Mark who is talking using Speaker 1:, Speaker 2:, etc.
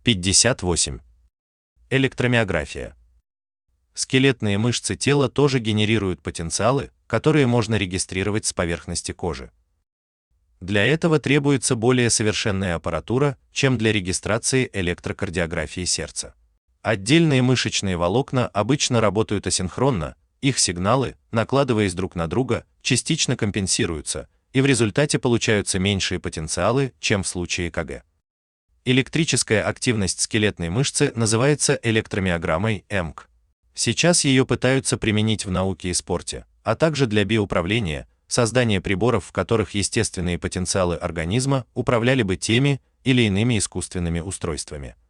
Speaker 1: 58. Электромиография. Скелетные мышцы тела тоже генерируют потенциалы, которые можно регистрировать с поверхности кожи. Для этого требуется более совершенная аппаратура, чем для регистрации электрокардиографии сердца. Отдельные мышечные волокна обычно работают асинхронно, их сигналы, накладываясь друг на друга, частично компенсируются, и в результате получаются меньшие потенциалы, чем в случае ЭКГ. Электрическая активность скелетной мышцы называется электромиограммой ЭМК. Сейчас ее пытаются применить в науке и спорте, а также для биоуправления, создания приборов, в которых естественные потенциалы организма управляли бы теми или иными искусственными устройствами.